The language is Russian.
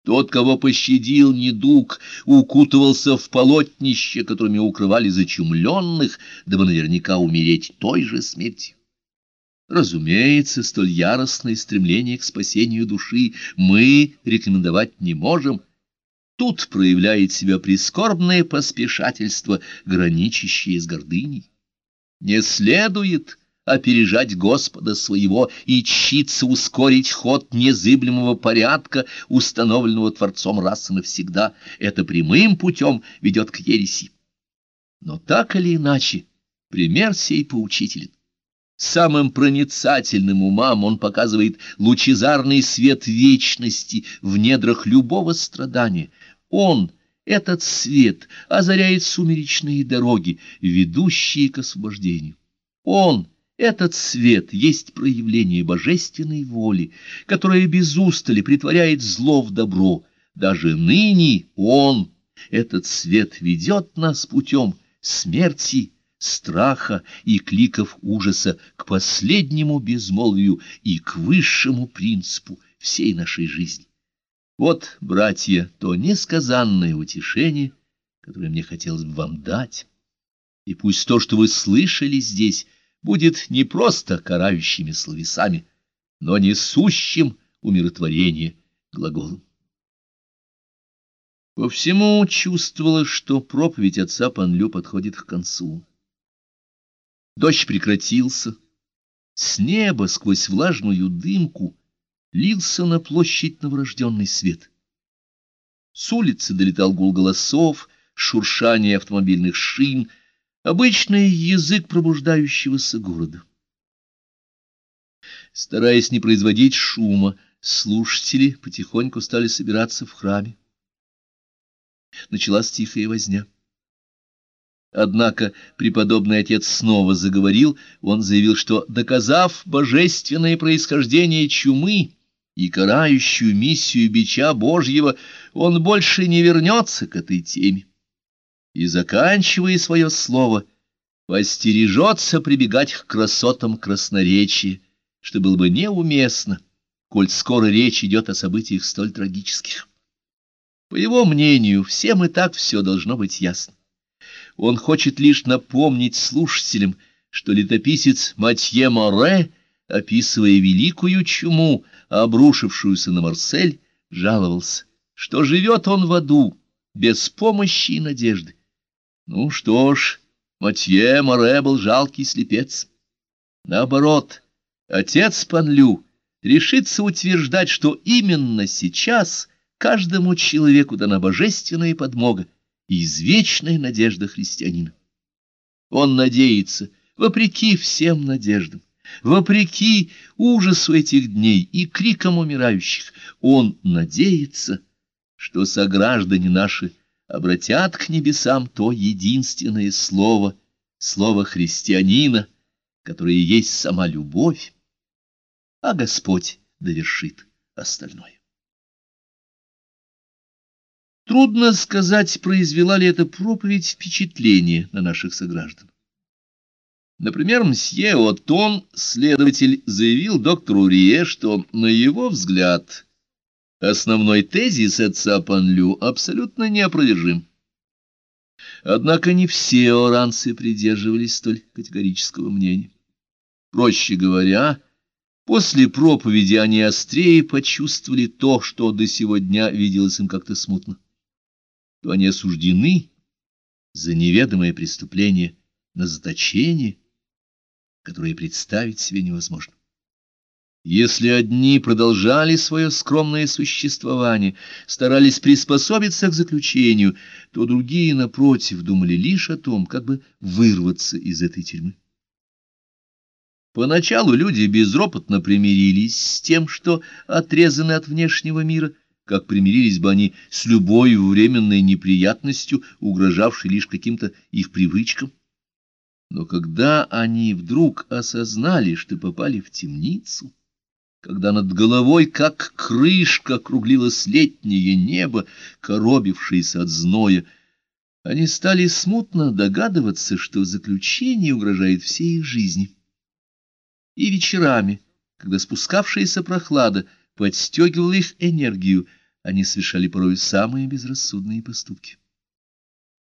Тот, кого пощадил недуг, укутывался в полотнище, которыми укрывали зачумленных, дабы наверняка умереть той же смертью. Разумеется, столь яростное стремление к спасению души мы рекомендовать не можем. Тут проявляет себя прискорбное поспешательство, граничащее с гордыней. Не следует опережать Господа своего и тщиться ускорить ход незыблемого порядка, установленного Творцом раз и навсегда. Это прямым путем ведет к ереси. Но так или иначе, пример сей поучителен. Самым проницательным умам он показывает лучезарный свет вечности в недрах любого страдания. Он, этот свет, озаряет сумеречные дороги, ведущие к освобождению. Он, этот свет, есть проявление божественной воли, которая без устали претворяет зло в добро. Даже ныне он, этот свет, ведет нас путем смерти, страха и кликов ужаса к последнему безмолвию и к высшему принципу всей нашей жизни. Вот, братья, то несказанное утешение, которое мне хотелось бы вам дать. И пусть то, что вы слышали здесь, будет не просто карающими словесами, но несущим умиротворение глаголом. По всему чувствовалось, что проповедь отца Панлю подходит к концу. Дождь прекратился. С неба сквозь влажную дымку лился на площадь новорожденный свет. С улицы долетал гул голосов, шуршание автомобильных шин, обычный язык пробуждающегося города. Стараясь не производить шума, слушатели потихоньку стали собираться в храме. Началась тихая возня. Однако преподобный отец снова заговорил. Он заявил, что, доказав божественное происхождение чумы и карающую миссию бича Божьего, он больше не вернется к этой теме. И, заканчивая свое слово, постережется прибегать к красотам красноречия, что было бы неуместно, коль скоро речь идет о событиях столь трагических. По его мнению, всем и так все должно быть ясно. Он хочет лишь напомнить слушателям, что летописец Матье Море, описывая великую чуму, обрушившуюся на Марсель, жаловался, что живет он в аду, без помощи и надежды. Ну что ж, Матье Море был жалкий слепец. Наоборот, отец Панлю решится утверждать, что именно сейчас каждому человеку дана божественная подмога и извечная надежда христианина. Он надеется, вопреки всем надеждам, вопреки ужасу этих дней и крикам умирающих, он надеется, что сограждане наши обратят к небесам то единственное слово, слово христианина, которое есть сама любовь, а Господь довершит остальное. Трудно сказать, произвела ли эта проповедь впечатление на наших сограждан. Например, мсье Отон, следователь, заявил доктору Рие, что, на его взгляд, основной тезис отца Панлю абсолютно неопровержим. Однако не все оранцы придерживались столь категорического мнения. Проще говоря, после проповеди они острее почувствовали то, что до сего дня виделось им как-то смутно. То они осуждены за неведомое преступление на заточение, которое представить себе невозможно. Если одни продолжали свое скромное существование, старались приспособиться к заключению, то другие, напротив, думали лишь о том, как бы вырваться из этой тюрьмы. Поначалу люди безропотно примирились с тем, что отрезаны от внешнего мира, как примирились бы они с любой временной неприятностью, угрожавшей лишь каким-то их привычкам. Но когда они вдруг осознали, что попали в темницу, когда над головой, как крышка, округлилось летнее небо, коробившееся от зноя, они стали смутно догадываться, что заключение угрожает всей их жизни. И вечерами, когда спускавшаяся прохлада подстегивала их энергию, они совершали порой самые безрассудные поступки.